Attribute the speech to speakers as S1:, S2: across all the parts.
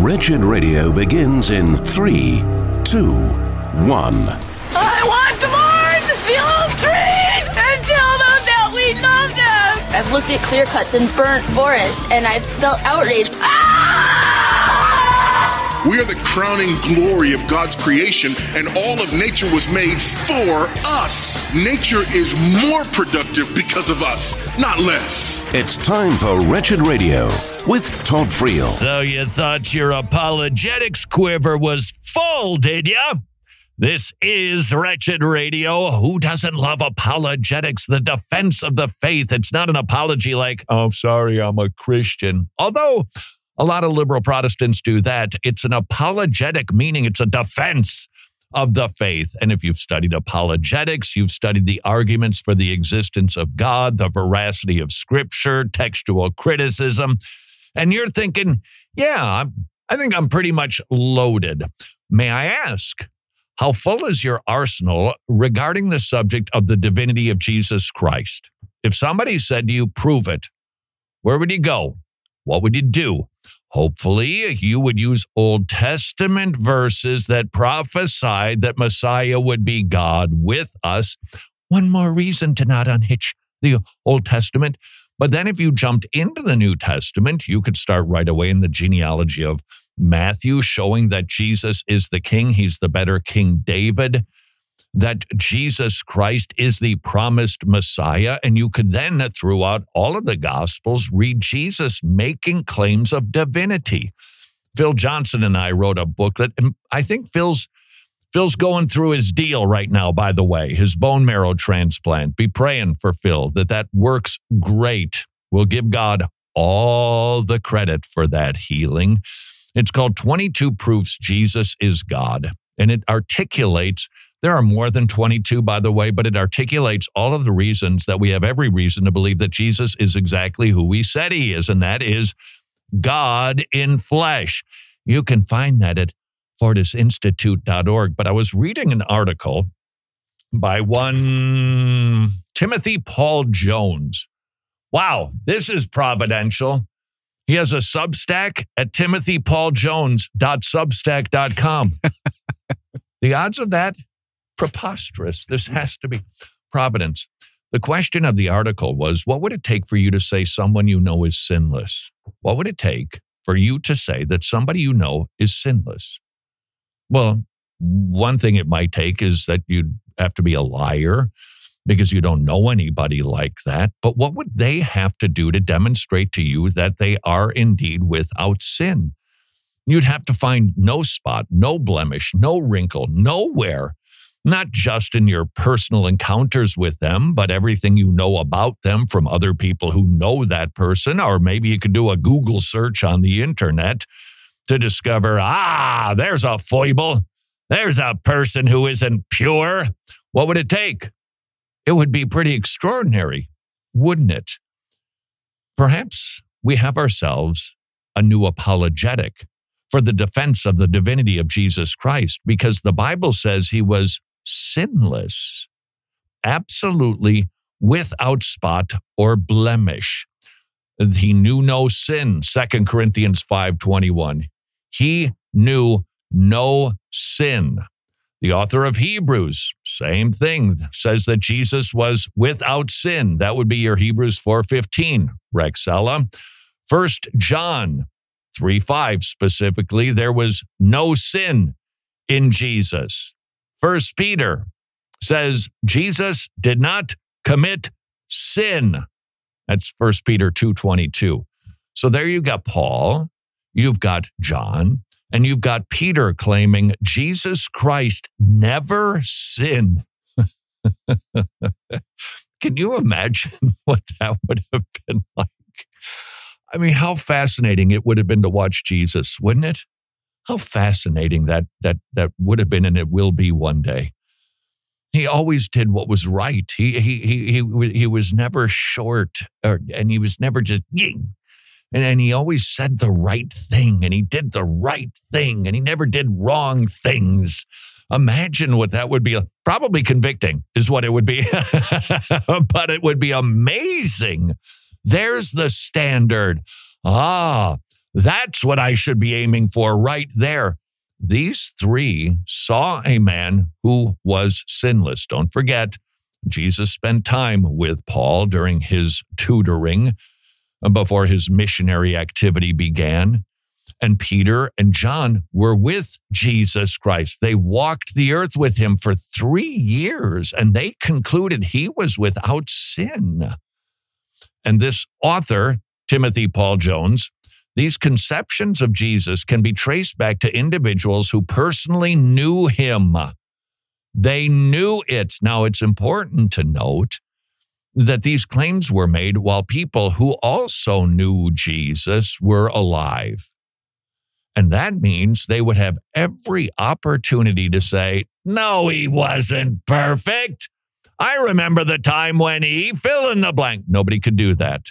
S1: Wretched Radio begins in 3, 2, 1.
S2: I want to mourn the old trees and tell them that we love them.
S3: I've looked at clear cuts and burnt forest, and I've felt outraged.
S4: We are the crowning glory of God's creation, and all of nature was made for us. Nature is more productive because of us, not less.
S1: It's time for Wretched Radio with Todd Friel.
S5: So you thought your apologetics quiver was full, did ya? This is Wretched Radio. Who doesn't love apologetics, the defense of the faith? It's not an apology like, oh, sorry, I'm a Christian. Although a lot of liberal Protestants do that. It's an apologetic, meaning it's a defense of the faith. And if you've studied apologetics, you've studied the arguments for the existence of God, the veracity of Scripture, textual criticism, and you're thinking, yeah, I think I'm pretty much loaded. May I ask, how full is your arsenal regarding the subject of the divinity of Jesus Christ? If somebody said to you, prove it, where would you go? What would you do? Hopefully, you would use Old Testament verses that prophesied that Messiah would be God with us. One more reason to not unhitch the Old Testament. But then if you jumped into the New Testament, you could start right away in the genealogy of Matthew, showing that Jesus is the king. He's the better King David, that Jesus Christ is the promised Messiah. And you could then, throughout all of the Gospels, read Jesus making claims of divinity. Phil Johnson and I wrote a booklet, and I think Phil's going through his deal right now, by the way, his bone marrow transplant. Be praying for Phil that works great. We'll give God all the credit for that healing. It's called 22 Proofs Jesus is God, and it articulates, there are more than 22, by the way, but it articulates all of the reasons that we have every reason to believe that Jesus is exactly who he said he is, and that is God in flesh. You can find that at fortisinstitute.org. But I was reading an article by one Timothy Paul Jones. Wow, this is providential. He has a Substack at timothypauljones.substack.com. The odds of that? Preposterous. This has to be providence. The question of the article was, what would it take for you to say someone you know is sinless? What would it take for you to say that somebody you know is sinless? Well, one thing it might take is that you'd have to be a liar because you don't know anybody like that. But what would they have to do to demonstrate to you that they are indeed without sin? You'd have to find no spot, no blemish, no wrinkle, nowhere, not just in your personal encounters with them, but everything you know about them from other people who know that person. Or maybe you could do a Google search on the internet to discover, there's a foible. There's a person who isn't pure. What would it take? It would be pretty extraordinary, wouldn't it? Perhaps we have ourselves a new apologetic for the defense of the divinity of Jesus Christ, because the Bible says he was sinless, absolutely without spot or blemish. He knew no sin, 2 Corinthians 5:21. He knew no sin. The author of Hebrews, same thing, says that Jesus was without sin. That would be your Hebrews 4:15, Rexella. 1 John 3:5 specifically, there was no sin in Jesus. 1 Peter says Jesus did not commit sin. That's 1 Peter 2:22. So there you got Paul, you've got John, and you've got Peter claiming Jesus Christ never sinned. Can you imagine what that would have been like? I mean, how fascinating it would have been to watch Jesus, wouldn't it? How fascinating that would have been, and it will be one day. He always did what was right. He was never short, and he was never just ying. And he always said the right thing, and he did the right thing, and he never did wrong things. Imagine what that would be. Probably convicting is what it would be, but it would be amazing. There's the standard. That's what I should be aiming for right there. These three saw a man who was sinless. Don't forget, Jesus spent time with Paul during his tutoring before his missionary activity began. And Peter and John were with Jesus Christ. They walked the earth with him for 3 years, and they concluded he was without sin. And this author, Timothy Paul Jones, these conceptions of Jesus can be traced back to individuals who personally knew him. They knew it. Now, it's important to note that these claims were made while people who also knew Jesus were alive. And that means they would have every opportunity to say, no, he wasn't perfect. I remember the time when he fill in the blank. Nobody could do that.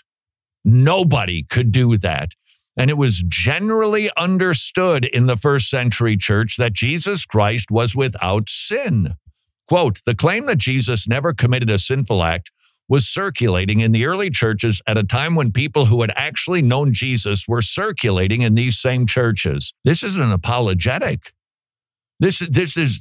S5: Nobody could do that. And it was generally understood in the first century church that Jesus Christ was without sin. Quote, the claim that Jesus never committed a sinful act was circulating in the early churches at a time when people who had actually known Jesus were circulating in these same churches. This is an apologetic. These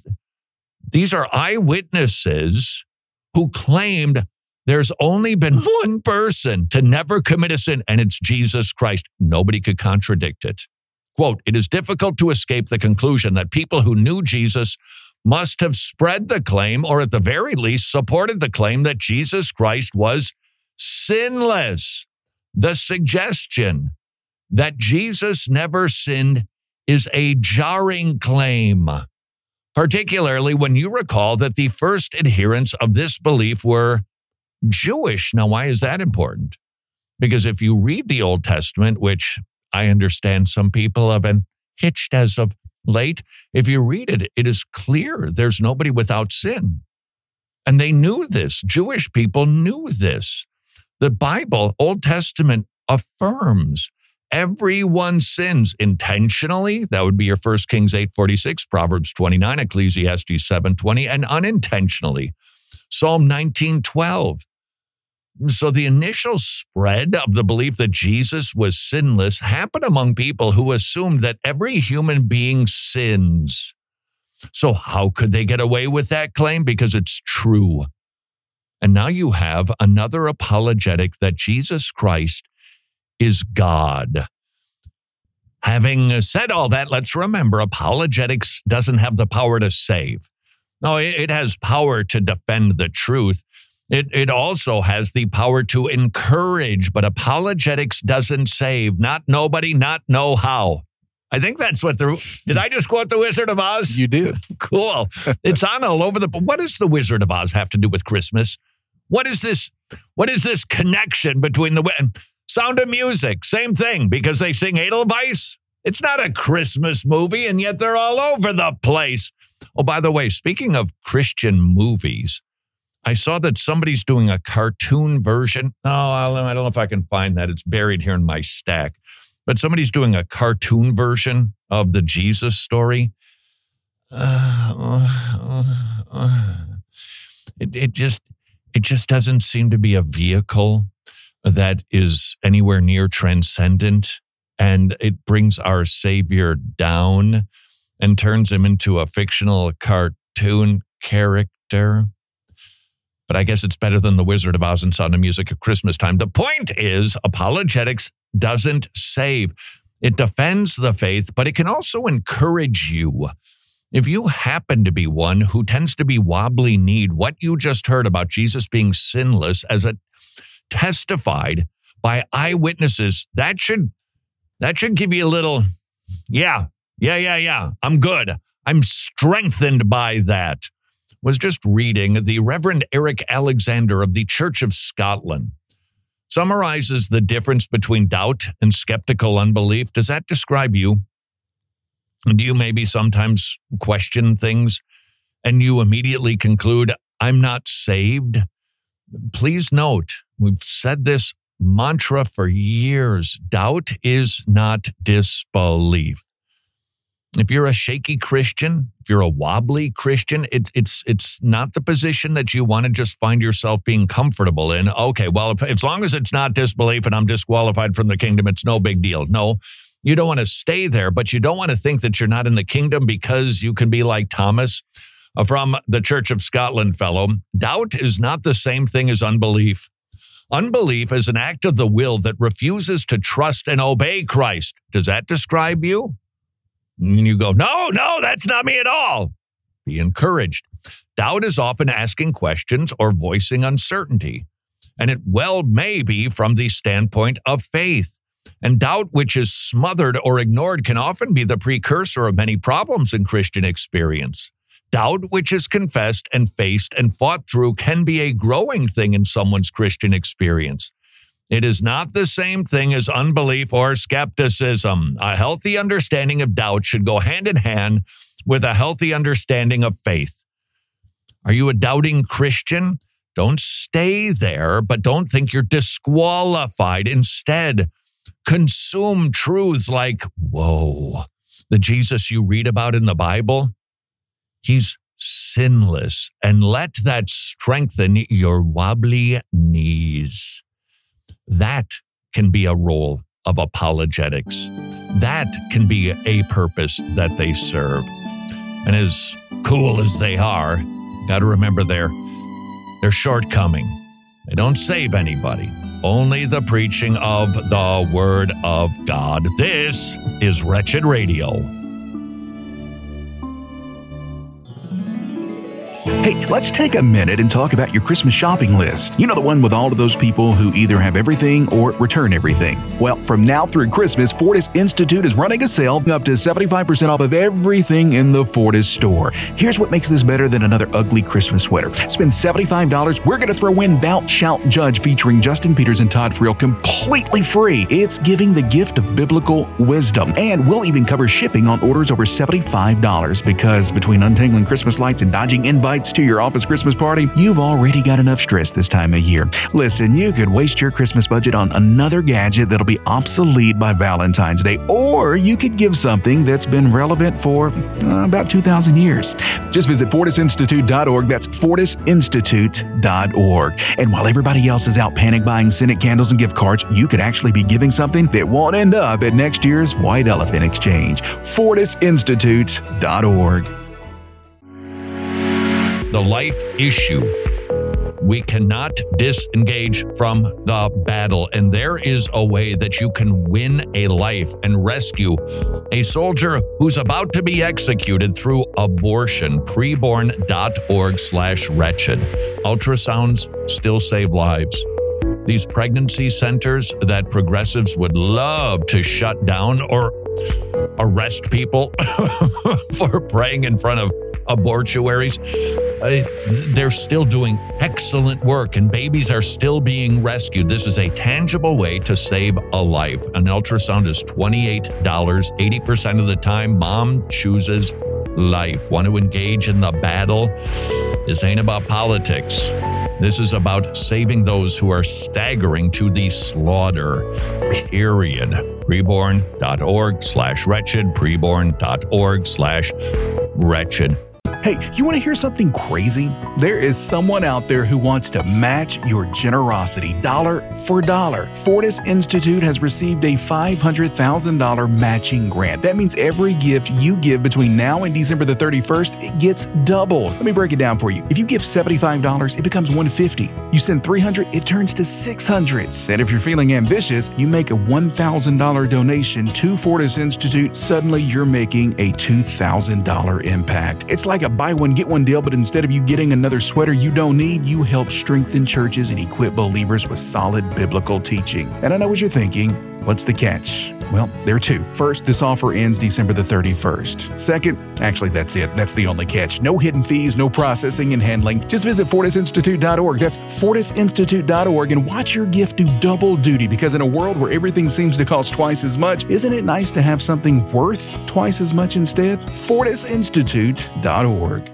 S5: are eyewitnesses who claimed there's only been one person to never commit a sin, and it's Jesus Christ. Nobody could contradict it. Quote, it is difficult to escape the conclusion that people who knew Jesus must have spread the claim, or at the very least supported the claim that Jesus Christ was sinless. The suggestion that Jesus never sinned is a jarring claim, particularly when you recall that the first adherents of this belief were Jewish. Now, why is that important? Because if you read the Old Testament, which I understand some people have been hitched as of late, if you read it, it is clear there's nobody without sin. And they knew this. Jewish people knew this. The Bible, Old Testament, affirms everyone sins intentionally. That would be your 1 Kings 8:46, Proverbs 29, Ecclesiastes 7:20, and unintentionally, Psalm 19:12. So the initial spread of the belief that Jesus was sinless happened among people who assumed that every human being sins. So how could they get away with that claim? Because it's true. And now you have another apologetic that Jesus Christ is God. Having said all that, let's remember apologetics doesn't have the power to save. No, it has power to defend the truth. It also has the power to encourage, but apologetics doesn't save. Not nobody, not know how. I think that's what did I just quote The Wizard of Oz?
S6: You do.
S5: Cool. It's on all over what does The Wizard of Oz have to do with Christmas? What is this connection between Sound of Music? Same thing, because they sing Edelweiss. It's not a Christmas movie, and yet they're all over the place. Oh, by the way, speaking of Christian movies, I saw that somebody's doing a cartoon version. Oh, I don't know if I can find that. It's buried here in my stack. But somebody's doing a cartoon version of the Jesus story. It just doesn't seem to be a vehicle that is anywhere near transcendent, and it brings our Savior down and turns him into a fictional cartoon character. But I guess it's better than The Wizard of Oz and Sound of Music at Christmas time. The point is, apologetics doesn't save. It defends the faith, but it can also encourage you. If you happen to be one who tends to be wobbly-kneed, what you just heard about Jesus being sinless as a testified by eyewitnesses, that should give you a little, yeah, I'm good. I'm strengthened by that. Was just reading the Reverend Eric Alexander of the Church of Scotland summarizes the difference between doubt and skeptical unbelief. Does that describe you? Do you maybe sometimes question things and you immediately conclude, I'm not saved? Please note, we've said this mantra for years. Doubt is not disbelief. If you're a shaky Christian, if you're a wobbly Christian, it's not the position that you want to just find yourself being comfortable in. Okay, well, as long as it's not disbelief and I'm disqualified from the kingdom, it's no big deal. No, You don't want to stay there, but you don't want to think that you're not in the kingdom because you can be like Thomas from the Church of Scotland fellow. Doubt is not the same thing as unbelief. Unbelief is an act of the will that refuses to trust and obey Christ. Does that describe you? And you go, no, that's not me at all. Be encouraged. Doubt is often asking questions or voicing uncertainty. And it well may be from the standpoint of faith. And doubt which is smothered or ignored can often be the precursor of many problems in Christian experience. Doubt which is confessed and faced and fought through can be a growing thing in someone's Christian experience. It is not the same thing as unbelief or skepticism. A healthy understanding of doubt should go hand in hand with a healthy understanding of faith. Are you a doubting Christian? Don't stay there, but don't think you're disqualified. Instead, consume truths like, whoa, the Jesus you read about in the Bible, he's sinless, and let that strengthen your wobbly knees. That can be a role of apologetics. That can be a purpose that they serve. And as cool as they are, got to remember their shortcoming. They don't save anybody. Only the preaching of the Word of God. This is Wretched Radio.
S6: Hey, let's take a minute and talk about your Christmas shopping list. You know, the one with all of those people who either have everything or return everything. Well, from now through Christmas, Fortis Institute is running a sale up to 75% off of everything in the Fortis store. Here's what makes this better than another ugly Christmas sweater. Spend $75, we're going to throw in Thou Shalt Judge featuring Justin Peters and Todd Friel completely free. It's giving the gift of biblical wisdom. And we'll even cover shipping on orders over $75 because between untangling Christmas lights and dodging invites to your office Christmas party, you've already got enough stress this time of year. Listen, you could waste your Christmas budget on another gadget that'll be obsolete by Valentine's Day, or you could give something that's been relevant for about 2,000 years. Just visit FortisInstitute.org. That's FortisInstitute.org. And while everybody else is out panic buying scented candles and gift cards, you could actually be giving something that won't end up at next year's White Elephant Exchange. FortisInstitute.org.
S5: The life issue. We cannot disengage from the battle, and there is a way that you can win a life and rescue a soldier who's about to be executed through abortion. Preborn.org/wretched. Ultrasounds still save lives. These pregnancy centers that progressives would love to shut down or arrest people for praying in front of abortuaries, they're still doing excellent work and babies are still being rescued. This is a tangible way to save a life. An ultrasound is $28. 80% of the time, mom chooses life. Want to engage in the battle? This ain't about politics. This is about saving those who are staggering to the slaughter, period. Preborn.org/wretched, preborn.org/wretched.
S6: Hey, you want to hear something crazy? There is someone out there who wants to match your generosity dollar for dollar. Fortis Institute has received a $500,000 matching grant. That means every gift you give between now and December the 31st, it gets doubled. Let me break it down for you. If you give $75, it becomes $150. You send $300, it turns to $600. And if you're feeling ambitious, you make a $1,000 donation to Fortis Institute, suddenly you're making a $2,000 impact. It's like a buy one, get one deal, but instead of you getting another sweater you don't need, you help strengthen churches and equip believers with solid biblical teaching. And I know what you're thinking. What's the catch? Well, there are two. First, this offer ends December the 31st. Second, actually, that's it. That's the only catch. No hidden fees, no processing and handling. Just visit FortisInstitute.org. That's FortisInstitute.org and watch your gift do double duty, because in a world where everything seems to cost twice as much, isn't it nice to have something worth twice as much instead? FortisInstitute.org.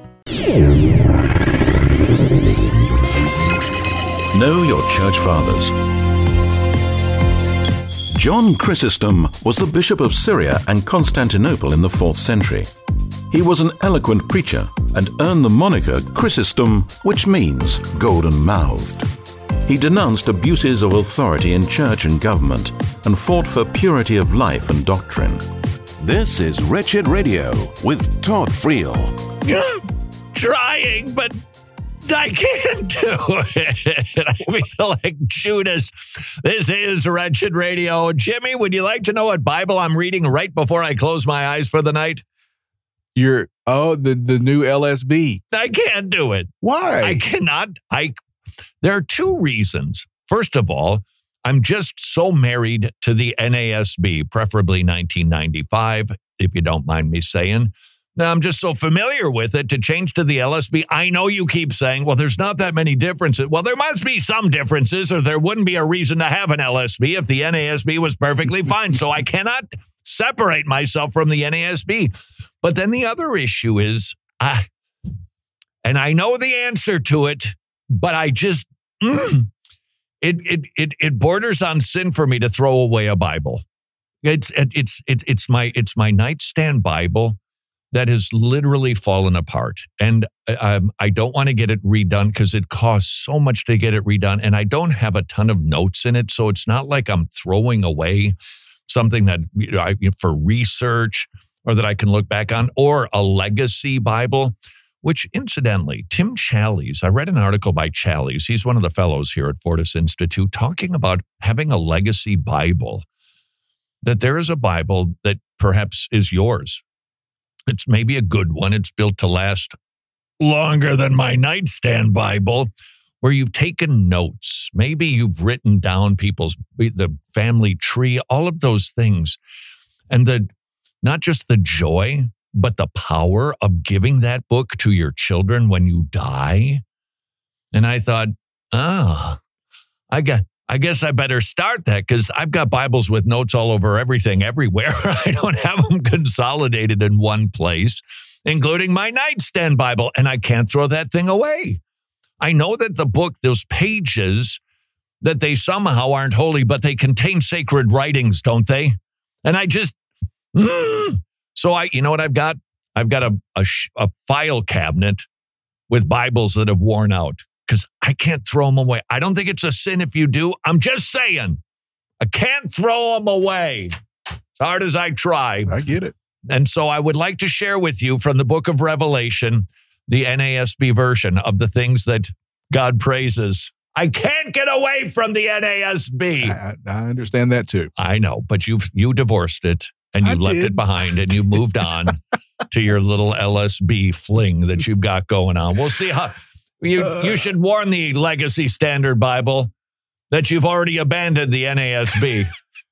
S1: Know your church fathers. John Chrysostom was the Bishop of Syria and Constantinople in the 4th century. He was an eloquent preacher and earned the moniker Chrysostom, which means golden-mouthed. He denounced abuses of authority in church and government and fought for purity of life and doctrine.
S7: This is Wretched Radio with Todd Friel.
S5: Trying, but I can't do it. I feel like Judas. This is Wretched Radio. Jimmy, would you like to know what Bible I'm reading right before I close my eyes for the night?
S6: The new LSB.
S5: I can't do it.
S6: Why?
S5: I cannot. There are two reasons. First of all, I'm just so married to the NASB, preferably 1995, if you don't mind me saying. Now, I'm just so familiar with it to change to the LSB. I know you keep saying, well, there's not that many differences. Well, there must be some differences, or there wouldn't be a reason to have an LSB if the NASB was perfectly fine. So I cannot separate myself from the NASB. But then the other issue is, and I know the answer to it, but I just, it borders on sin for me to throw away a Bible. It's my nightstand Bible that has literally fallen apart. And I don't want to get it redone because it costs so much to get it redone. And I don't have a ton of notes in it. So it's not like I'm throwing away something that for research or that I can look back on, or a legacy Bible, which incidentally, Tim Challies, I read an article by Challies. He's one of the fellows here at Fortis Institute, talking about having a legacy Bible, that there is a Bible that perhaps is yours. It's maybe a good one. It's built to last longer than my nightstand Bible, where you've taken notes. Maybe you've written down the family tree, all of those things. And not just the joy, but the power of giving that book to your children when you die. And I thought, I guess I better start that, because I've got Bibles with notes all over everything, everywhere. I don't have them consolidated in one place, including my nightstand Bible, and I can't throw that thing away. I know that the book, those pages, that they somehow aren't holy, but they contain sacred writings, don't they? And I just, so you know what I've got? I've got a file cabinet with Bibles that have worn out, because I can't throw them away. I don't think it's a sin if you do. I'm just saying, I can't throw them away as hard as I try.
S6: I get it.
S5: And so I would like to share with you from the book of Revelation, the NASB version of the things that God praises. I can't get away from the NASB.
S6: I understand that too.
S5: I know, but you divorced it and you left it behind and you moved on to your little LSB fling that you've got going on. We'll see how you should warn the Legacy Standard Bible that you've already abandoned the NASB.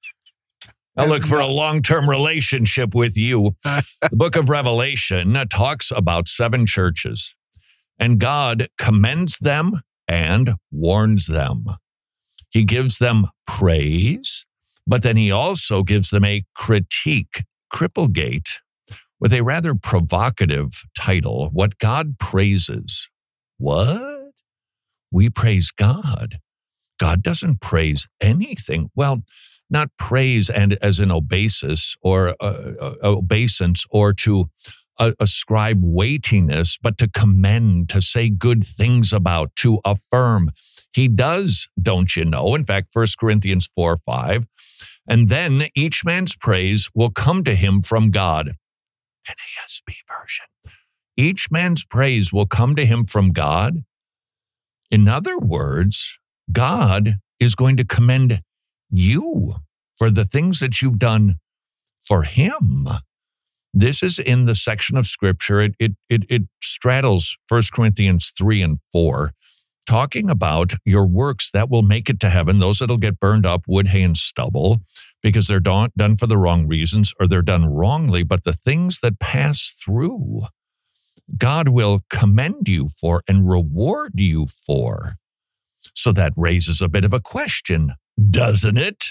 S5: I look for a long-term relationship with you. The book of Revelation talks about 7 churches, and God commends them and warns them. He gives them praise, but then he also gives them a critique, Cripplegate, with a rather provocative title, What God Praises. What? We praise God. God doesn't praise anything. Well, not praise and as an obeisance or obeisance or to ascribe weightiness, but to commend, to say good things about, to affirm. He does, don't you know? In fact, 1 Corinthians 4:5, and then each man's praise will come to him from God. NASB version. Each man's praise will come to him from God. In other words, God is going to commend you for the things that you've done for him. This is in the section of Scripture. It straddles 1 Corinthians 3 and 4, talking about your works that will make it to heaven, those that'll get burned up, wood, hay, and stubble, because they're done for the wrong reasons or they're done wrongly. But the things that pass through, God will commend you for and reward you for. So that raises a bit of a question, doesn't it?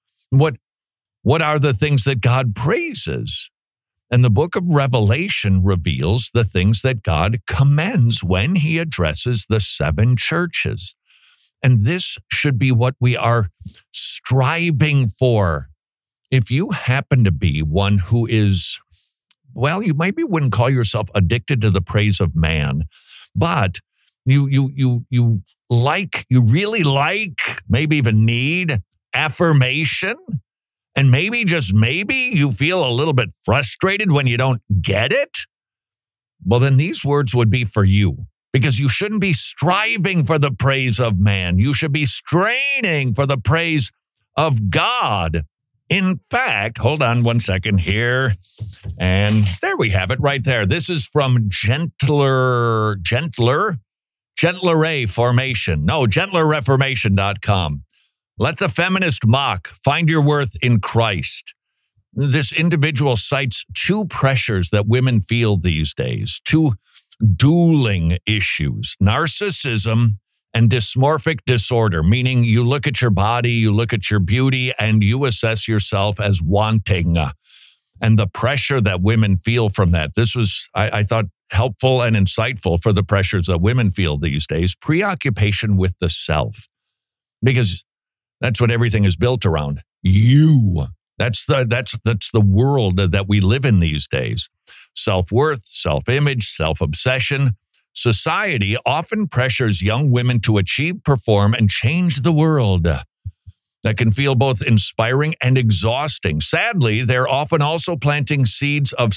S5: What are the things that God praises? And the book of Revelation reveals the things that God commends when he addresses the 7 churches. And this should be what we are striving for. If you happen to be one who is, well, you maybe wouldn't call yourself addicted to the praise of man, but You really like, maybe even need affirmation. And maybe, just maybe, you feel a little bit frustrated when you don't get it. Well, then these words would be for you, because you shouldn't be striving for the praise of man. You should be straining for the praise of God. In fact, hold on one second here. And there we have it right there. This is from gentlereformation.com. Let the feminist mock. Find your worth in Christ. This individual cites two pressures that women feel these days, two dueling issues: narcissism and dysmorphic disorder, meaning you look at your body, you look at your beauty, and you assess yourself as wanting. And the pressure that women feel from that. This was, I thought, helpful and insightful for the pressures that women feel these days. Preoccupation with the self, because that's what everything is built around. You. That's the world that we live in these days. Self-worth, self-image, self-obsession. Society often pressures young women to achieve, perform, and change the world. That can feel both inspiring and exhausting. Sadly, they're often also planting seeds of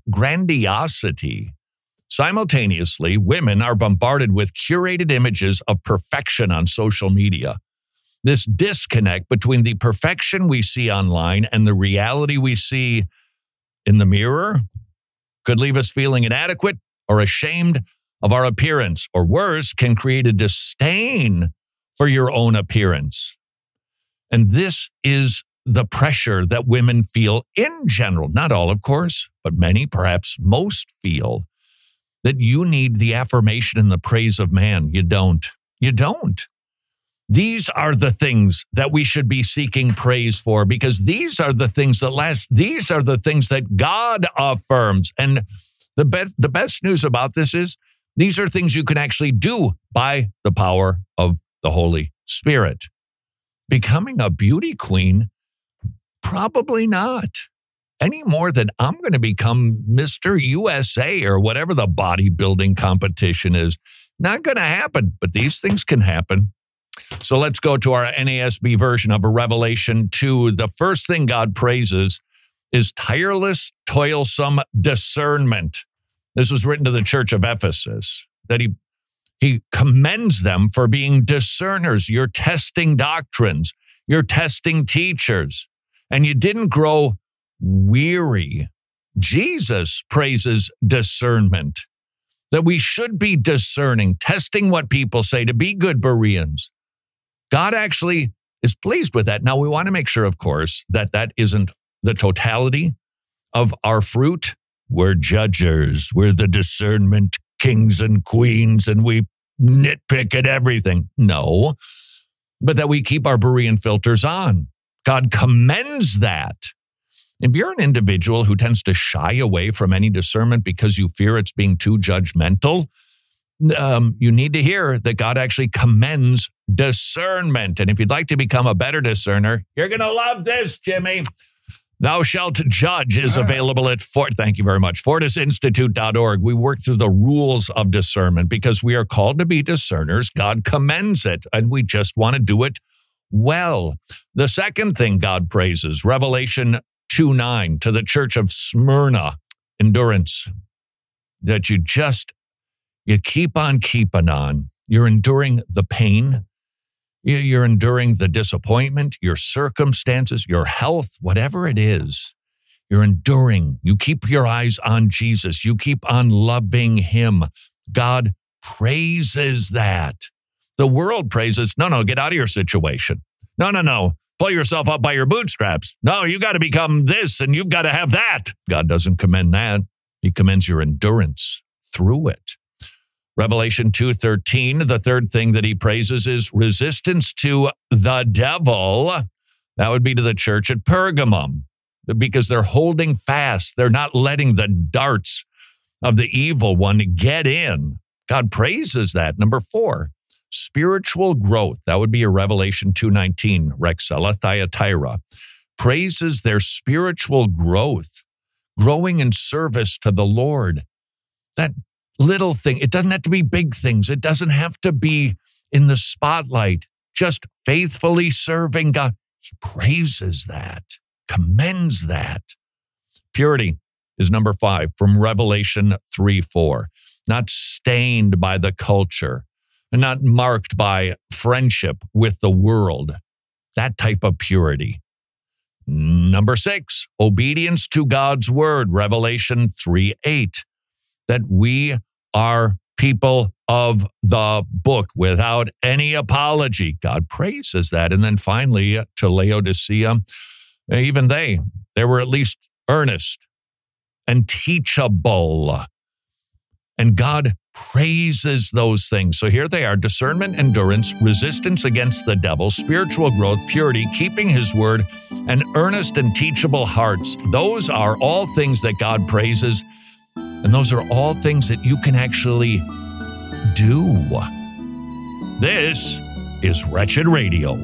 S5: self-grandiosity. Simultaneously, women are bombarded with curated images of perfection on social media. This disconnect between the perfection we see online and the reality we see in the mirror could leave us feeling inadequate or ashamed of our appearance, or worse, can create a disdain for your own appearance. And this is the pressure that women feel in general. Not all, of course, but many, perhaps most, feel that you need the affirmation and the praise of man. You don't. You don't. These are the things that we should be seeking praise for, because these are the things that last. These are the things that God affirms. And the best news about this is these are things you can actually do by the power of the Holy Spirit. Becoming a beauty queen? Probably not. Any more than I'm going to become Mr. USA or whatever the bodybuilding competition is. Not going to happen, but these things can happen. So let's go to our NASB version of Revelation 2. The first thing God praises is tireless, toilsome discernment. This was written to the church of Ephesus, that he commends them for being discerners. You're testing doctrines. You're testing teachers. And you didn't grow weary. Jesus praises discernment, that we should be discerning, testing what people say to be good Bereans. God actually is pleased with that. Now, we want to make sure, of course, that that isn't the totality of our fruit. We're judges. We're the discernment kings and queens, and we nitpick at everything. No, but that we keep our Berean filters on. God commends that. If you're an individual who tends to shy away from any discernment because you fear it's being too judgmental, you need to hear that God actually commends discernment. And if you'd like to become a better discerner, you're going to love this, Jimmy. Thou Shalt Judge is available at thank you very much, FortisInstitute.org. We work through the rules of discernment because we are called to be discerners. God commends it, and we just want to do it well. The second thing God praises, Revelation 2:9, to the church of Smyrna, endurance, that you keep on keeping on. You're enduring the pain. You're enduring the disappointment, your circumstances, your health, whatever it is. You're enduring. You keep your eyes on Jesus. You keep on loving him. God praises that. The world praises, no, get out of your situation. No. Pull yourself up by your bootstraps. No, you got to become this and you've got to have that. God doesn't commend that. He commends your endurance through it. Revelation 2:13, the third thing that he praises is resistance to the devil. That would be to the church at Pergamum, because they're holding fast. They're not letting the darts of the evil one get in. God praises that. Number 4, spiritual growth. That would be a Revelation 2:19, Rexella Thyatira. Praises their spiritual growth, growing in service to the Lord. That little thing. It doesn't have to be big things. It doesn't have to be in the spotlight. Just faithfully serving God. He praises that, commends that. Purity is number 5 from Revelation 3:4. Not stained by the culture and not marked by friendship with the world. That type of purity. Number 6, obedience to God's word, Revelation 3:8. That we are people of the book without any apology. God praises that. And then finally, to Laodicea, even they were at least earnest and teachable. And God praises those things. So here they are: discernment, endurance, resistance against the devil, spiritual growth, purity, keeping his word, and earnest and teachable hearts. Those are all things that God praises. And those are all things that you can actually do. This is Wretched Radio.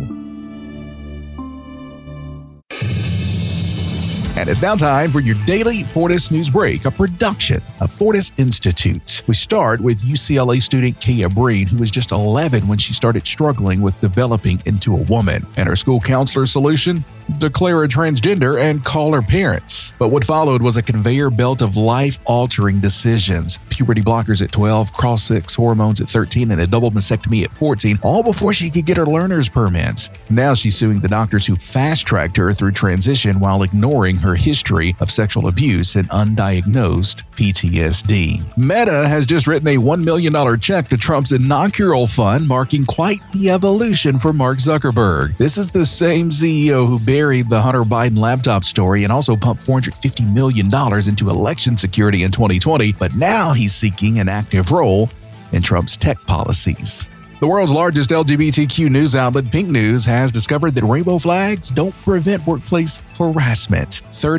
S6: And it's now time for your daily Fortis News Break, a production of Fortis Institute. We start with UCLA student Kaya Breen, who was just 11 when she started struggling with developing into a woman. And her school counselor's solution? Declare her transgender and call her parents. But what followed was a conveyor belt of life-altering decisions. Puberty blockers at 12, cross-sex hormones at 13, and a double mastectomy at 14, all before she could get her learner's permits. Now she's suing the doctors who fast-tracked her through transition while ignoring her history of sexual abuse and undiagnosed PTSD. Meta has just written a $1 million check to Trump's inaugural fund, marking quite the evolution for Mark Zuckerberg. This is the same CEO who buried the Hunter Biden laptop story and also pumped $450 million into election security in 2020, but now he's seeking an active role in Trump's tech policies. The world's largest LGBTQ news outlet, Pink News, has discovered that rainbow flags don't prevent workplace harassment.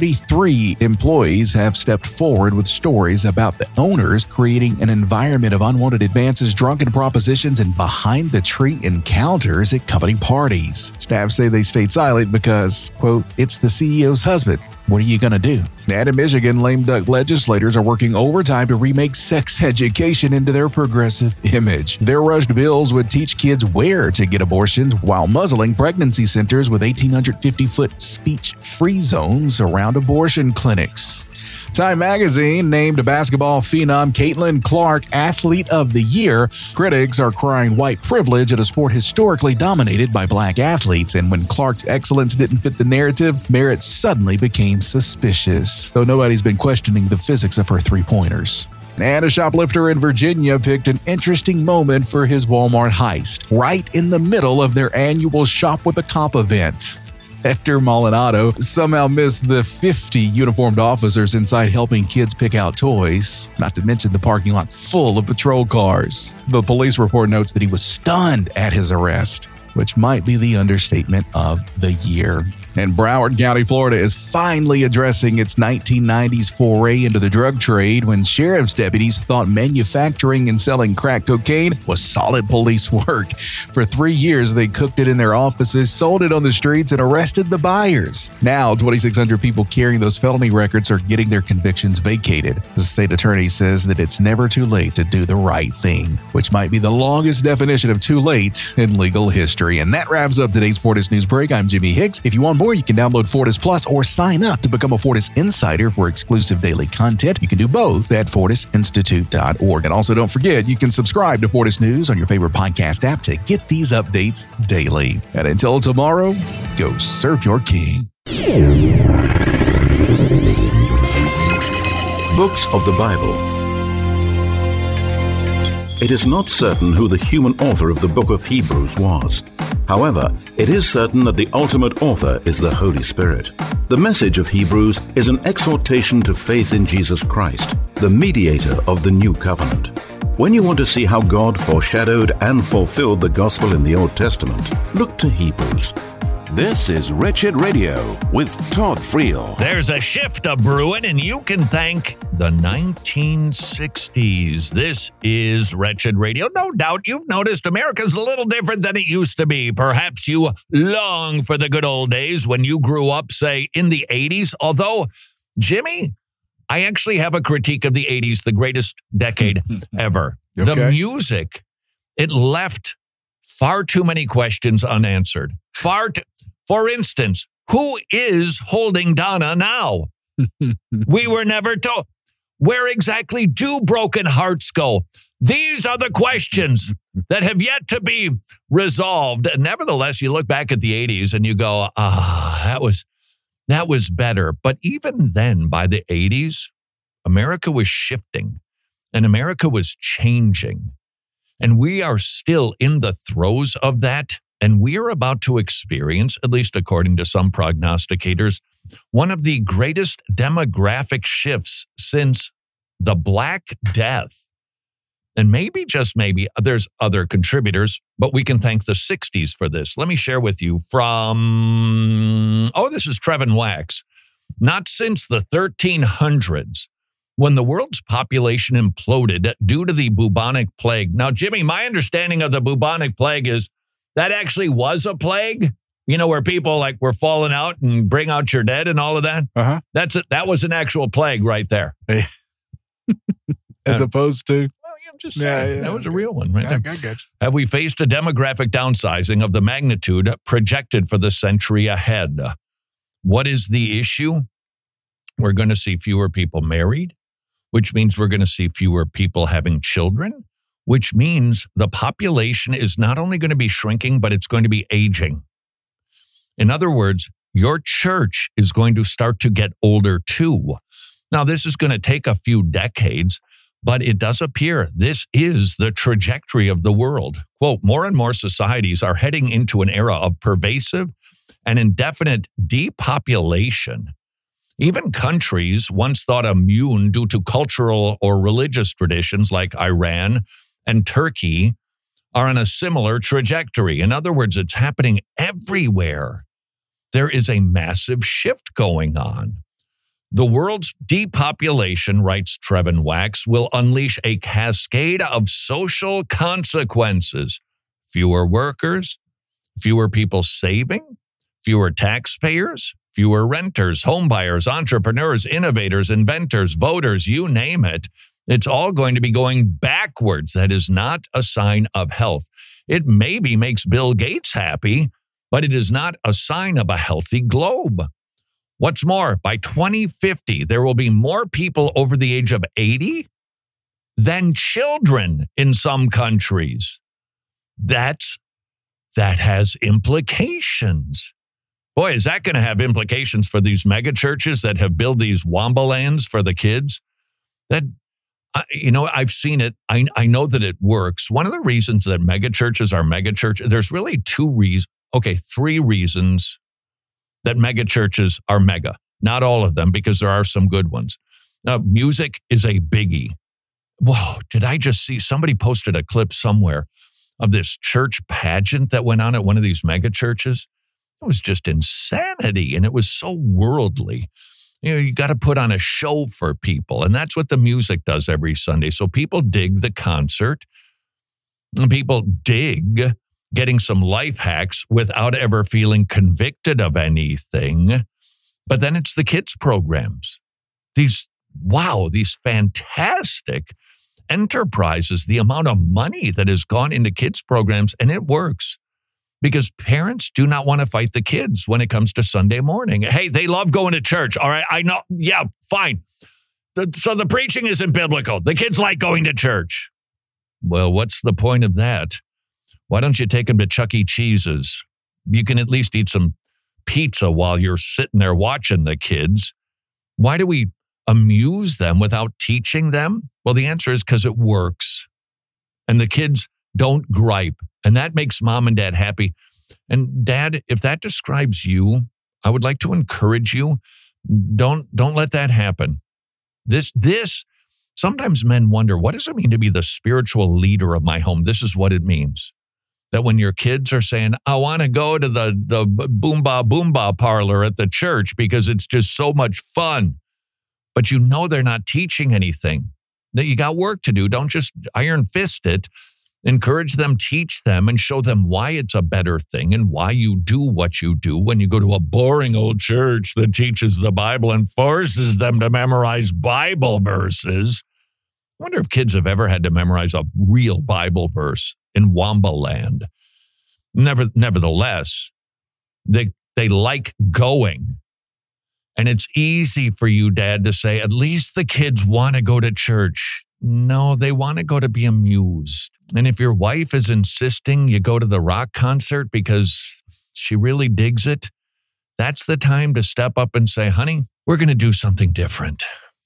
S6: 33 employees have stepped forward with stories about the owners creating an environment of unwanted advances, drunken propositions, and behind-the-tree encounters at company parties. Staff say they stayed silent because, quote, it's the CEO's husband. What are you going to do? And in Michigan, lame duck legislators are working overtime to remake sex education into their progressive image. Their rushed bills would teach kids where to get abortions while muzzling pregnancy centers with 1,850-foot speech-free zones around abortion clinics. Time magazine named basketball phenom Caitlin Clark Athlete of the Year. Critics are crying white privilege at a sport historically dominated by black athletes, and when Clark's excellence didn't fit the narrative, merit suddenly became suspicious, though nobody's been questioning the physics of her three-pointers. And a shoplifter in Virginia picked an interesting moment for his Walmart heist, right in the middle of their annual Shop with a Cop event. Hector Maldonado somehow missed the 50 uniformed officers inside helping kids pick out toys, not to mention the parking lot full of patrol cars. The police report notes that he was stunned at his arrest, which might be the understatement of the year. And Broward County, Florida is finally addressing its 1990s foray into the drug trade when sheriff's deputies thought manufacturing and selling crack cocaine was solid police work. For 3 years, they cooked it in their offices, sold it on the streets, and arrested the buyers. Now, 2,600 people carrying those felony records are getting their convictions vacated. The state attorney says that it's never too late to do the right thing, which might be the longest definition of too late in legal history. And that wraps up today's Fortis News Break. I'm Jimmy Hicks. If you want more, you can download Fortis Plus or sign up to become a Fortis Insider for exclusive daily content. You can do both at fortisinstitute.org. And also don't forget, you can subscribe to Fortis News on your favorite podcast app to get these updates daily. And until tomorrow, go serve your king.
S1: Books of the Bible. It is not certain who the human author of the book of Hebrews was. However, it is certain that the ultimate author is the Holy Spirit. The message of Hebrews is an exhortation to faith in Jesus Christ, the mediator of the new covenant. When you want to see how God foreshadowed and fulfilled the gospel in the Old Testament, look to Hebrews.
S7: This is Wretched Radio with Todd Friel.
S5: There's a shift a-brewing, and you can thank the 1960s. This is Wretched Radio. No doubt you've noticed America's a little different than it used to be. Perhaps you long for the good old days when you grew up, say, in the 80s. Although, Jimmy, I actually have a critique of the 80s, the greatest decade ever.
S6: Okay.
S5: The music, it left far too many questions unanswered. For instance, who is holding Donna now? We were never told. Where exactly do broken hearts go? These are the questions that have yet to be resolved. Nevertheless, you look back at the 80s and you go, that was better. But even then, by the 80s, America was shifting and America was changing. And we are still in the throes of that. And we are about to experience, at least according to some prognosticators, one of the greatest demographic shifts since the Black Death. And maybe, just maybe, there's other contributors, but we can thank the 60s for this. Let me share with you from, this is Trevin Wax. Not since the 1300s, when the world's population imploded due to the bubonic plague. Now, Jimmy, my understanding of the bubonic plague is that actually was a plague, where people were falling out and bring out your dead and all of that.
S6: Uh-huh.
S5: That's it. That was an actual plague right there.
S6: As opposed to?
S5: I'm just saying, that was a real one right there.
S6: I got you.
S5: Have we faced a demographic downsizing of the magnitude projected for the century ahead? What is the issue? We're going to see fewer people married, which means we're going to see fewer people having children, which means the population is not only going to be shrinking, but it's going to be aging. In other words, your church is going to start to get older too. Now, this is going to take a few decades, but it does appear this is the trajectory of the world. Quote, more and more societies are heading into an era of pervasive and indefinite depopulation. Even countries once thought immune due to cultural or religious traditions like Iran and Turkey are on a similar trajectory. In other words, it's happening everywhere. There is a massive shift going on. The world's depopulation, writes Trevin Wax, will unleash a cascade of social consequences. Fewer workers, fewer people saving, fewer taxpayers, fewer renters, homebuyers, entrepreneurs, innovators, inventors, voters, you name it. It's all going to be going backwards. That is not a sign of health. It maybe makes Bill Gates happy, but it is not a sign of a healthy globe. What's more, by 2050, there will be more people over the age of 80 than children in some countries. That has implications. Boy, is that going to have implications for these mega churches that have built these Wombalands for the kids? That, I've seen it. I know that it works. One of the reasons that mega churches are mega churches, there's really three reasons that mega churches are mega. Not all of them, because there are some good ones. Music is a biggie. Whoa, did I just see somebody posted a clip somewhere of this church pageant that went on at one of these mega churches? It was just insanity, and it was so worldly. You got to put on a show for people, and that's what the music does every Sunday. So people dig the concert, and people dig getting some life hacks without ever feeling convicted of anything. But then it's the kids' programs. These fantastic enterprises, the amount of money that has gone into kids' programs, and it works. Because parents do not want to fight the kids when it comes to Sunday morning. Hey, they love going to church. All right, I know. Yeah, fine. So the preaching isn't biblical. The kids like going to church. Well, what's the point of that? Why don't you take them to Chuck E. Cheese's? You can at least eat some pizza while you're sitting there watching the kids. Why do we amuse them without teaching them? Well, the answer is because it works. And the kids don't gripe. And that makes mom and dad happy. And dad, if that describes you, I would like to encourage you. Don't let that happen. This, sometimes men wonder, what does it mean to be the spiritual leader of my home? This is what it means. That when your kids are saying, I want to go to the boomba parlor at the church because it's just so much fun. But they're not teaching anything. That you got work to do. Don't just iron fist it. Encourage them, teach them, and show them why it's a better thing and why you do what you do when you go to a boring old church that teaches the Bible and forces them to memorize Bible verses. I wonder if kids have ever had to memorize a real Bible verse in Wamba land. Nevertheless, they like going. And it's easy for you, Dad, to say, at least the kids want to go to church. No, they want to go to be amused. And if your wife is insisting you go to the rock concert because she really digs it, that's the time to step up and say, honey, we're going to do something different.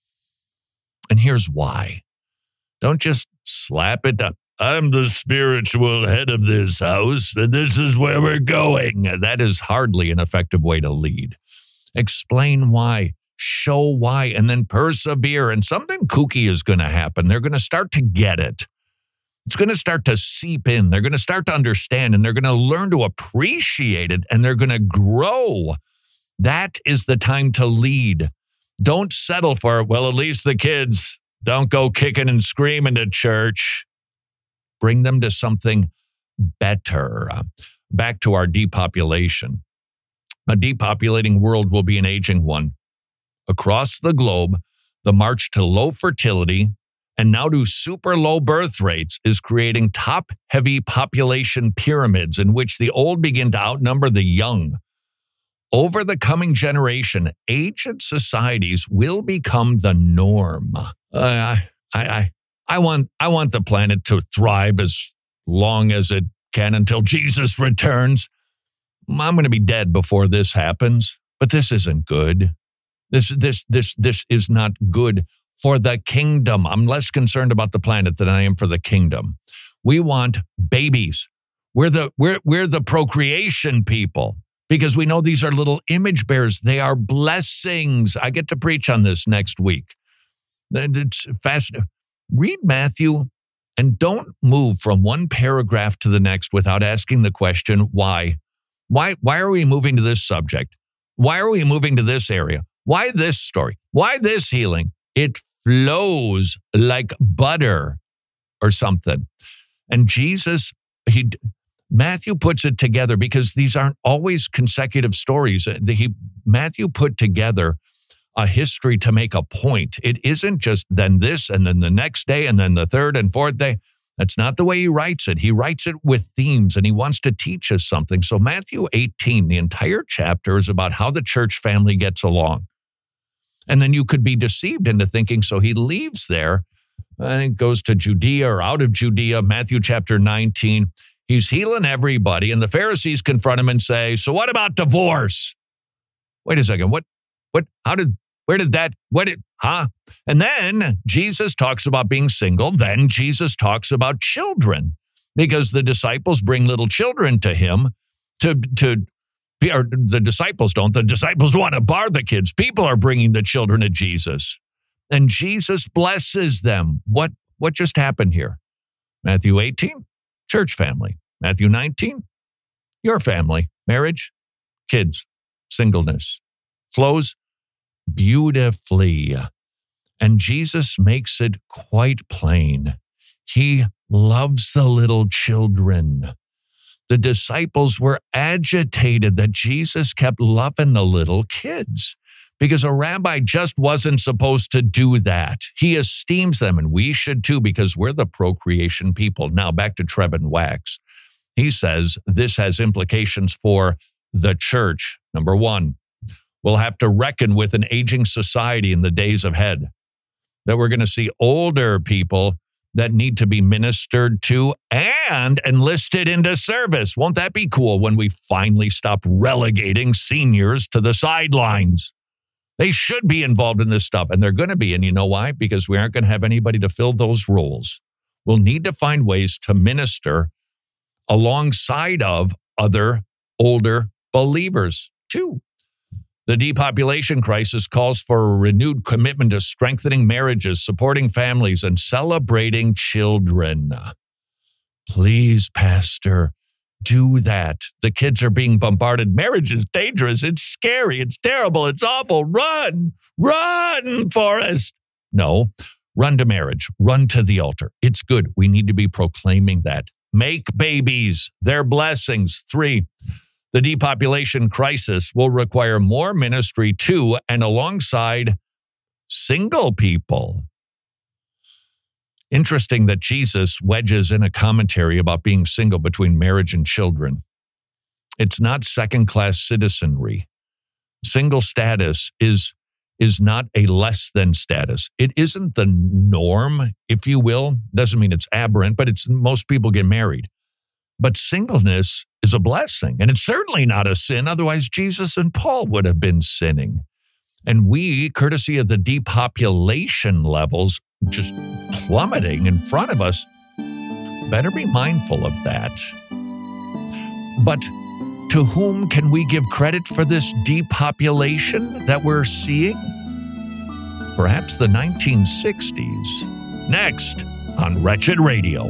S5: And here's why. Don't just slap it up. I'm the spiritual head of this house, and this is where we're going. That is hardly an effective way to lead. Explain why, show why, and then persevere. And something kooky is going to happen. They're going to start to get it. It's going to start to seep in. They're going to start to understand, and they're going to learn to appreciate it, and they're going to grow. That is the time to lead. Don't settle for, well, at least the kids don't go kicking and screaming to church. Bring them to something better. Back to our depopulation. A depopulating world will be an aging one. Across the globe, the march to low fertility and now to super low birth rates is creating top-heavy population pyramids in which the old begin to outnumber the young. Over the coming generation, ancient societies will become the norm. I want the planet to thrive as long as it can until Jesus returns. I'm going to be dead before this happens, but this isn't good. This is not good for the kingdom. I'm less concerned about the planet than I am for the kingdom. We want babies. We're the procreation people because we know these are little image bearers. They are blessings. I get to preach on this next week. It's fast. Read Matthew and don't move from one paragraph to the next without asking the question, why? Why are we moving to this subject? Why are we moving to this area? Why this story? Why this healing? It flows like butter or something. And Matthew puts it together because these aren't always consecutive stories. Matthew put together a history to make a point. It isn't just then this and then the next day and then the third and fourth day. That's not the way he writes it. He writes it with themes and he wants to teach us something. So Matthew 18, the entire chapter is about how the church family gets along. And then you could be deceived into thinking, so he leaves there and goes to Judea or out of Judea, Matthew chapter 19. He's healing everybody. And the Pharisees confront him and say, so what about divorce? Wait a second. And then Jesus talks about being single. Then Jesus talks about children because the disciples bring little children to him or the disciples don't. The disciples want to bar the kids. People are bringing the children to Jesus. And Jesus blesses them. What just happened here? Matthew 18, church family. Matthew 19, your family. Marriage, kids, singleness. Flows beautifully. And Jesus makes it quite plain. He loves the little children. The disciples were agitated that Jesus kept loving the little kids because a rabbi just wasn't supposed to do that. He esteems them, and we should too because we're the procreation people. Now back to Trevin Wax. He says this has implications for the church. Number one, we'll have to reckon with an aging society in the days ahead. That we're going to see older people that need to be ministered to and enlisted into service. Won't that be cool when we finally stop relegating seniors to the sidelines? They should be involved in this stuff, and they're going to be. And you know why? Because we aren't going to have anybody to fill those roles. We'll need to find ways to minister alongside of other older believers too. The depopulation crisis calls for a renewed commitment to strengthening marriages, supporting families, and celebrating children. Please, Pastor, do that. The kids are being bombarded. Marriage is dangerous. It's scary. It's terrible. It's awful. Run, Forrest. No, Run to marriage. Run to the altar. It's good. We need to be proclaiming that. Make babies. They're blessings. 3, the depopulation crisis will require more ministry to and alongside single people. Interesting that Jesus wedges in a commentary about being single between marriage and children. It's not second-class citizenry. Single status is not a less than status. It isn't the norm, if you will. Doesn't mean it's aberrant, but most people get married. But singleness is a blessing, and it's certainly not a sin. Otherwise, Jesus and Paul would have been sinning. And we, courtesy of the depopulation levels just plummeting in front of us, better be mindful of that. But to whom can we give credit for this depopulation that we're seeing? Perhaps the 1960s. Next on Wretched Radio.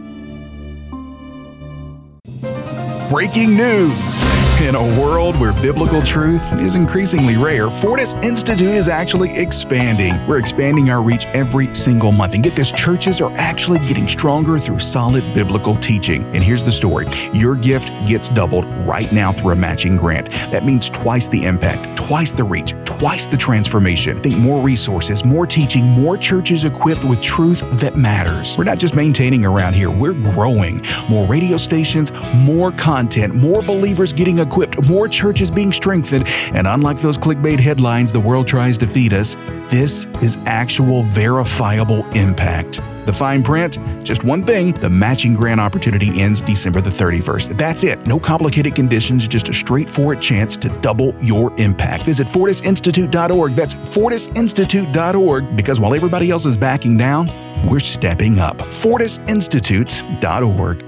S6: Breaking news. In a world where biblical truth is increasingly rare, Fortis Institute is actually expanding. We're expanding our reach every single month. And get this, churches are actually getting stronger through solid biblical teaching. And here's the story. Your gift gets doubled right now through a matching grant. That means twice the impact, twice the reach, twice the transformation. Think more resources, more teaching, more churches equipped with truth that matters. We're not just maintaining around here, we're growing. More radio stations, more content, more believers getting equipped, more churches being strengthened, and unlike those clickbait headlines the world tries to feed us, this is actual verifiable impact. The fine print, just one thing, the matching grant opportunity ends December the 31st. That's it. No complicated conditions, just a straightforward chance to double your impact. Visit FortisInstitute.org. That's FortisInstitute.org, because while everybody else is backing down, we're stepping up. FortisInstitute.org.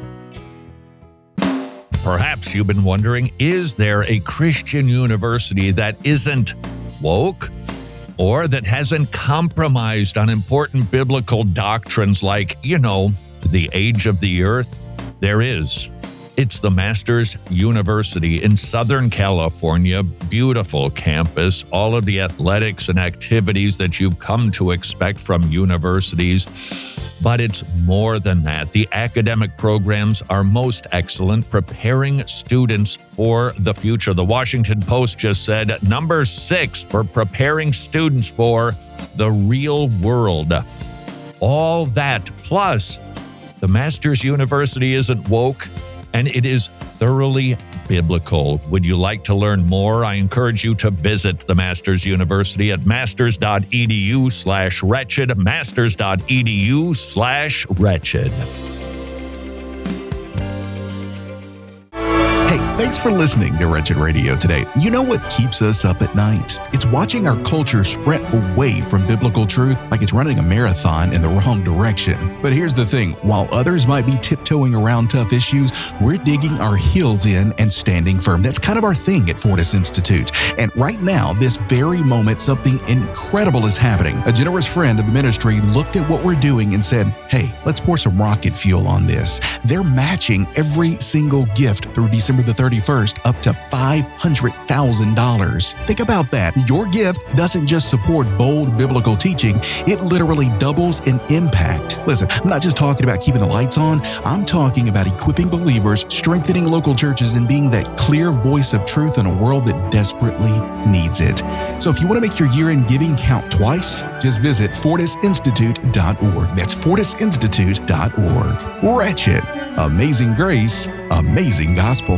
S5: Perhaps you've been wondering, is there a Christian university that isn't woke or that hasn't compromised on important biblical doctrines like, the age of the earth? There is. It's the Masters University in Southern California. Beautiful campus, all of the athletics and activities that you've come to expect from universities. But it's more than that. The academic programs are most excellent, preparing students for the future. The Washington Post just said number 6 for preparing students for the real world. All that, plus the Masters University isn't woke, and it is thoroughly biblical. Would you like to learn more? I encourage you to visit the Masters University at masters.edu/wretched, masters.edu/wretched.
S6: Hey, thanks for listening to Wretched Radio today. You know what keeps us up at night? It's watching our culture sprint away from biblical truth like it's running a marathon in the wrong direction. But here's the thing. While others might be tiptoeing around tough issues, we're digging our heels in and standing firm. That's kind of our thing at Fortis Institute. And right now, this very moment, something incredible is happening. A generous friend of the ministry looked at what we're doing and said, hey, let's pour some rocket fuel on this. They're matching every single gift through December the 31st up to $500,000. Think about that. Your gift doesn't just support bold biblical teaching, it literally doubles in impact. Listen, I'm not just talking about keeping the lights on, I'm talking about equipping believers, strengthening local churches, and being that clear voice of truth in a world that desperately needs it. So if you want to make your year-end giving count twice, just visit FortisInstitute.org. That's FortisInstitute.org. Wretched. Amazing grace, amazing gospel.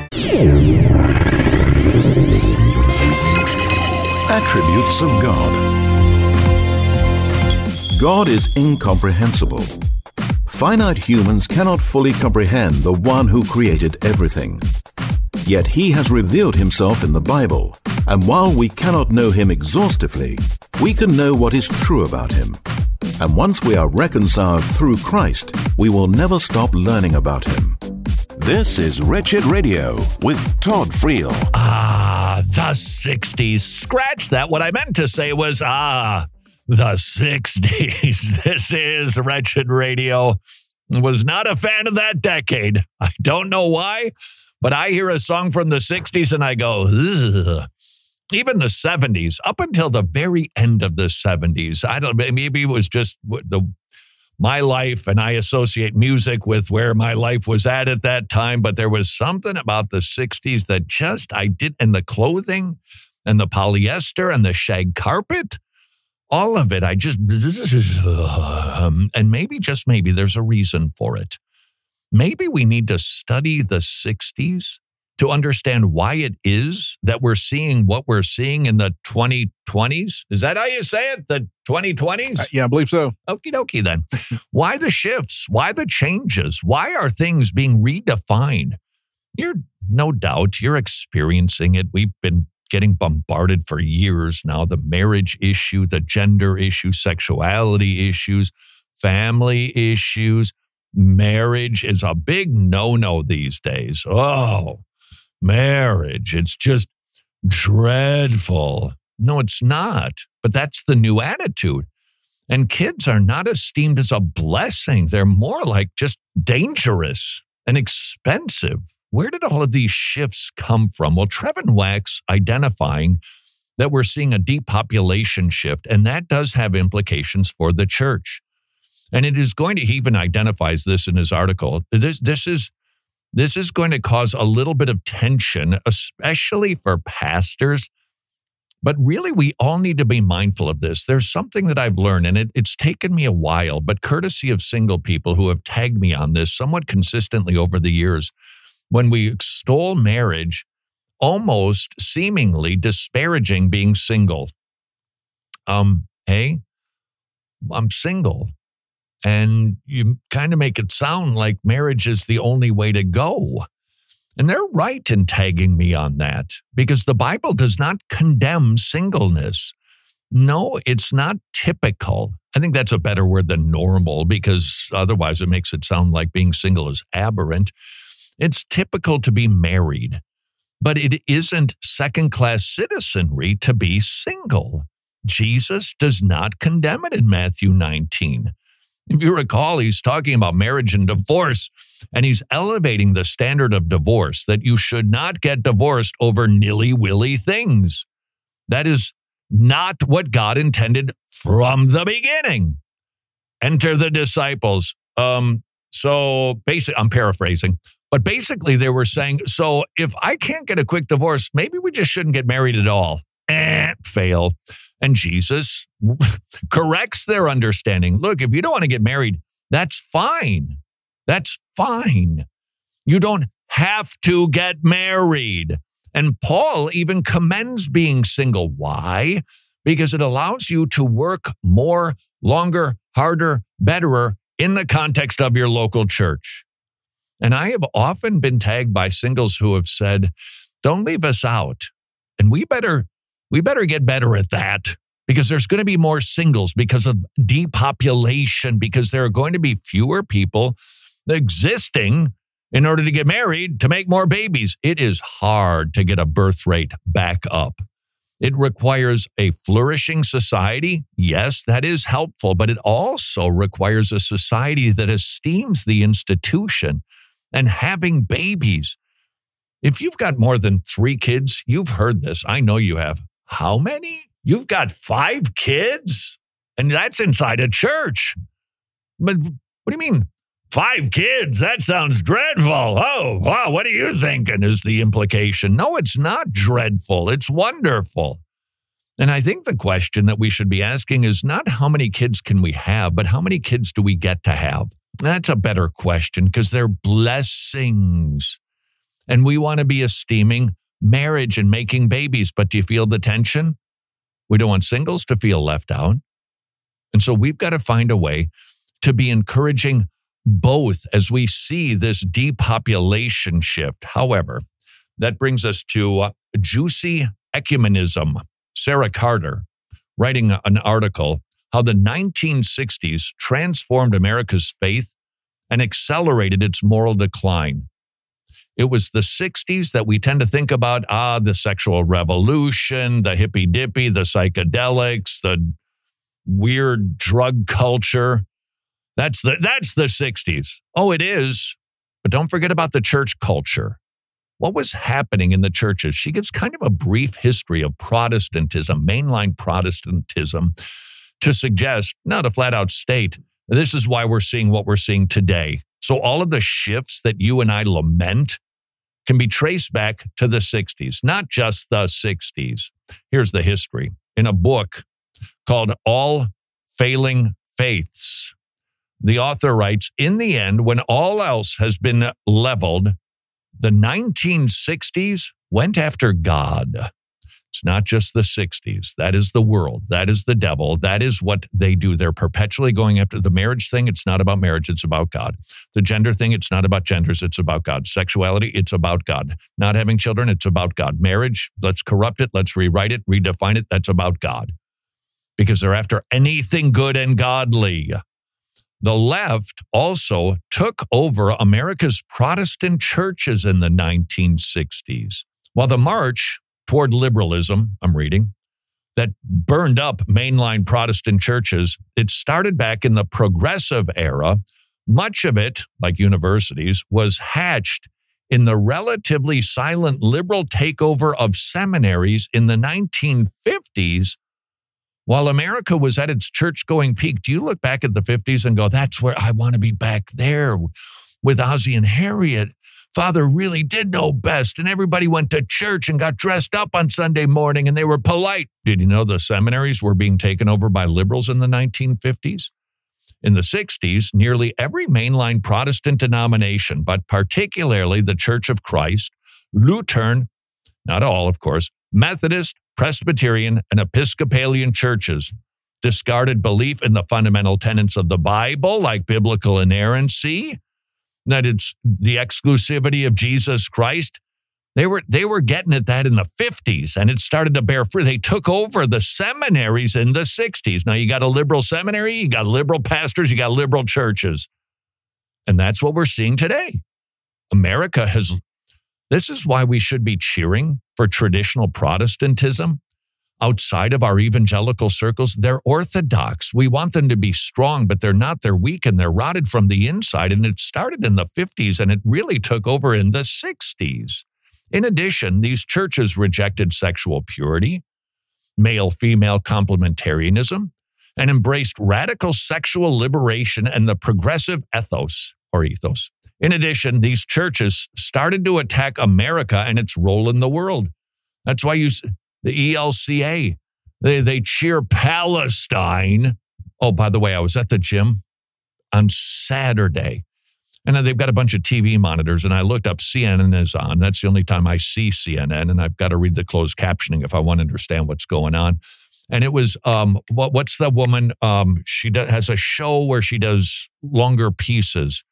S1: Attributes of God. God is incomprehensible. Finite humans cannot fully comprehend the one who created everything. Yet he has revealed himself in the Bible, and while we cannot know him exhaustively, we can know what is true about him. And once we are reconciled through Christ, we will never stop learning about him.
S7: This is Wretched Radio with Todd Friel.
S5: The 60s. Scratch that. What I meant to say was, the 60s. This is Wretched Radio. Was not a fan of that decade. I don't know why, but I hear a song from the 60s and I go, ugh. even the 70s, up until the very end of the 70s. I don't know, maybe it was just my life, and I associate music with where my life was at that time, but there was something about the 60s that just, and the clothing and the polyester and the shag carpet, all of it, and maybe, just maybe, there's a reason for it. Maybe we need to study the 60s to understand why it is that we're seeing what we're seeing in the 2020s. Is that how you say it? The 2020s?
S6: Yeah, I believe so.
S5: Okie dokie then. Why the shifts? Why the changes? Why are things being redefined? No doubt you're experiencing it. We've been getting bombarded for years now. The marriage issue, the gender issue, sexuality issues, family issues. Marriage is a big no-no these days. Oh, marriage, it's just dreadful. No, it's not. But that's the new attitude. And kids are not esteemed as a blessing. They're more like just dangerous and expensive. Where did all of these shifts come from? Well, Trevin Wax identifying that we're seeing a depopulation shift, and that does have implications for the church. And it is going to, he even identifies this in his article. This is going to cause a little bit of tension, especially for pastors. But really, we all need to be mindful of this. There's something that I've learned, and it's taken me a while, but courtesy of single people who have tagged me on this somewhat consistently over the years, when we extol marriage, almost seemingly disparaging being single. Hey, I'm single. And you kind of make it sound like marriage is the only way to go. And they're right in tagging me on that, because the Bible does not condemn singleness. No, it's not typical. I think that's a better word than normal, because otherwise it makes it sound like being single is aberrant. It's typical to be married, but it isn't second-class citizenry to be single. Jesus does not condemn it in Matthew 19. If you recall, he's talking about marriage and divorce, and he's elevating the standard of divorce, that you should not get divorced over nilly-willy things. That is not what God intended from the beginning. Enter the disciples. So basically, I'm paraphrasing, but basically they were saying, so if I can't get a quick divorce, maybe we just shouldn't get married at all. Fail. And Jesus corrects their understanding. Look, if you don't want to get married, that's fine. That's fine. You don't have to get married. And Paul even commends being single. Why? Because it allows you to work more, longer, harder, betterer in the context of your local church. And I have often been tagged by singles who have said, don't leave us out. And we better get better at that, because there's going to be more singles because of depopulation, because there are going to be fewer people existing in order to get married to make more babies. It is hard to get a birth rate back up. It requires a flourishing society. Yes, that is helpful, but it also requires a society that esteems the institution and having babies. If you've got more than 3 kids, you've heard this. I know you have. How many? You've got 5 kids? And that's inside a church. But what do you mean? 5 kids? That sounds dreadful. Oh, wow, what are you thinking is the implication. No, it's not dreadful. It's wonderful. And I think the question that we should be asking is not how many kids can we have, but how many kids do we get to have? That's a better question, because they're blessings. And we want to be esteeming marriage and making babies. But do you feel the tension? We don't want singles to feel left out. And so we've got to find a way to be encouraging both as we see this depopulation shift. However, that brings us to juicy ecumenism. Sarah Carter, writing an article, how the 1960s transformed America's faith and accelerated its moral decline. It was the 60s that we tend to think about, the sexual revolution, the hippy-dippy, the psychedelics, the weird drug culture. That's the 60s. Oh, it is. But don't forget about the church culture. what was happening in the churches. She gives kind of a brief history of Protestantism, mainline Protestantism, to suggest, not a flat out state, this is why we're seeing what we're seeing today. So all of the shifts that you and I lament can be traced back to the 60s, not just the 60s. Here's the history. In a book called All Failing Faiths, the author writes, in the end, when all else has been leveled, the 1960s went after God. It's not just the 60s. That is the world. That is the devil. That is what they do. They're perpetually going after the marriage thing. It's not about marriage. It's about God. The gender thing, it's not about genders. It's about God. Sexuality, it's about God. Not having children, it's about God. Marriage, let's corrupt it. Let's rewrite it, redefine it. That's about God. Because they're after anything good and godly. The left also took over America's Protestant churches in the 1960s. While the march toward liberalism, I'm reading, that burned up mainline Protestant churches, it started back in the progressive era. Much of it, like universities, was hatched in the relatively silent liberal takeover of seminaries in the 1950s. While America was at its church-going peak, do you look back at the 50s and go, that's where I want to be back there with Ozzie and Harriet? Father really did know best, and everybody went to church and got dressed up on Sunday morning, and they were polite. Did you know the seminaries were being taken over by liberals in the 1950s? In the 60s, nearly every mainline Protestant denomination, but particularly the Church of Christ, Lutheran, not all, of course, Methodist, Presbyterian, and Episcopalian churches discarded belief in the fundamental tenets of the Bible, like biblical inerrancy, that it's the exclusivity of Jesus Christ. They were getting at that in the 50s, and it started to bear fruit. They took over the seminaries in the 60s. Now, you got a liberal seminary, you got liberal pastors, you got liberal churches. And that's what we're seeing today. America has... This is why we should be cheering for traditional Protestantism outside of our evangelical circles. They're orthodox. We want them to be strong, but they're not. They're weak and they're rotted from the inside. And it started in the 50s and it really took over in the 60s. In addition, these churches rejected sexual purity, male-female complementarianism, and embraced radical sexual liberation and the progressive ethos. In addition, these churches started to attack America and its role in the world. That's why the ELCA, they cheer Palestine. Oh, by the way, I was at the gym on Saturday, and they've got a bunch of TV monitors, and I looked up, CNN is on. That's the only time I see CNN, and I've got to read the closed captioning if I want to understand what's going on. And it was, what's the woman? She has a show where she does longer pieces.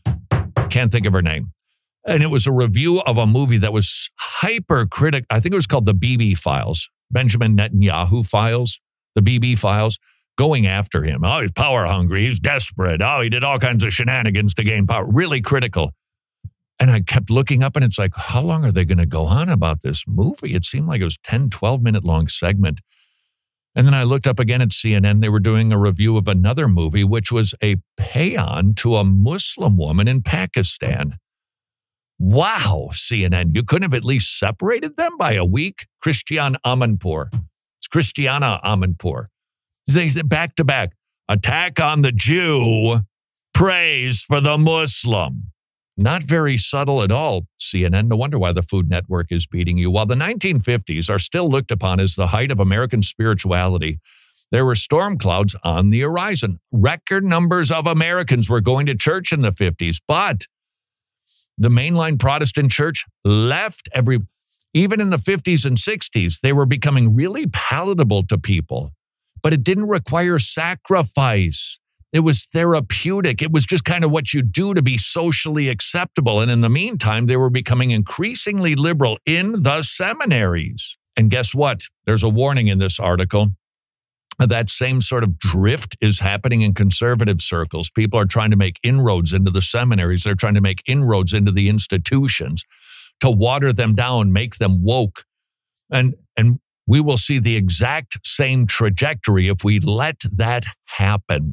S5: Can't think of her name. And it was a review of a movie that was hypercritical. I think it was called The BB Files, Benjamin Netanyahu Files, The BB Files, going after him. Oh, he's power hungry. He's desperate. Oh, he did all kinds of shenanigans to gain power. Really critical. And I kept looking up and it's like, how long are they going to go on about this movie? It seemed like it was 10, 12-minute long segment. And then I looked up again at CNN. They were doing a review of another movie, which was a paean to a Muslim woman in Pakistan. Wow, CNN, you couldn't have at least separated them by a week? Christiane Amanpour. It's Christiana Amanpour. They back to back. Attack on the Jew, praise for the Muslim. Not very subtle at all, CNN. No wonder why the Food Network is beating you. While the 1950s are still looked upon as the height of American spirituality, there were storm clouds on the horizon. Record numbers of Americans were going to church in the 50s, but the mainline Protestant church left even in the 50s and 60s, they were becoming really palatable to people, but it didn't require sacrifice. It was therapeutic. It was just kind of what you do to be socially acceptable. And in the meantime, they were becoming increasingly liberal in the seminaries. And guess what? There's a warning in this article. That same sort of drift is happening in conservative circles. People are trying to make inroads into the seminaries. They're trying to make inroads into the institutions to water them down, make them woke. And we will see the exact same trajectory if we let that happen.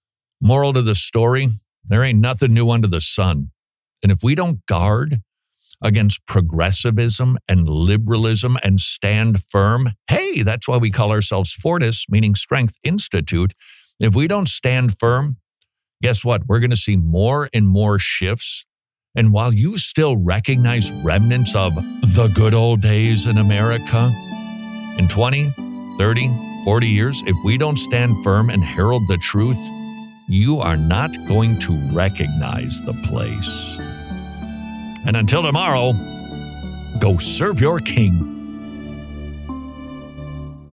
S5: Moral to the story, there ain't nothing new under the sun. And if we don't guard against progressivism and liberalism and stand firm, hey, that's why we call ourselves Fortis, meaning Strength Institute. If we don't stand firm, guess what? We're going to see more and more shifts. And while you still recognize remnants of the good old days in America, in 20, 30, 40 years, if we don't stand firm and herald the truth, you are not going to recognize the place. And until tomorrow, go serve your king.